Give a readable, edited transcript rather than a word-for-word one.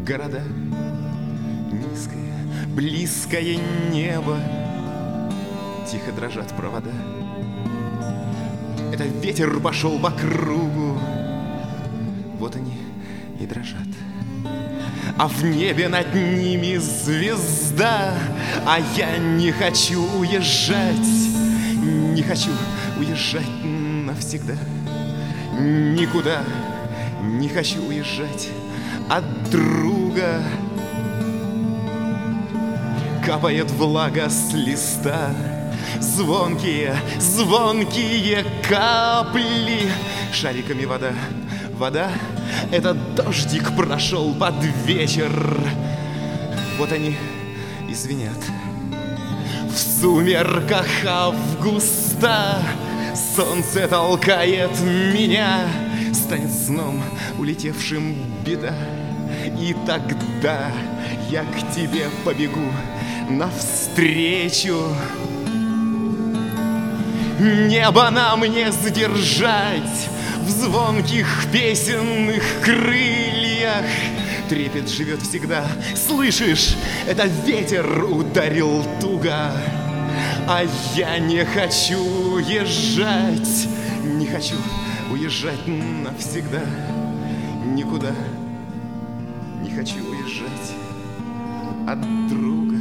города, низкое, близкое небо, тихо дрожат провода. Это ветер пошел по кругу, вот они и дрожат. А в небе над ними звезда, а я не хочу уезжать, не хочу уезжать навсегда. Никуда не хочу уезжать от друга. Капает влага с листа, звонкие, звонкие капли. Шариками вода, вода. Этот дождик прошел под вечер. Вот они и звенят. В сумерках августа солнце толкает меня, станет сном улетевшим беда. И тогда я к тебе побегу навстречу. Небо нам не задержать в звонких песенных крыльях. Трепет живет всегда, слышишь, это ветер ударил туго. А я не хочу уезжать, не хочу уезжать навсегда. Никуда не хочу уезжать от друга.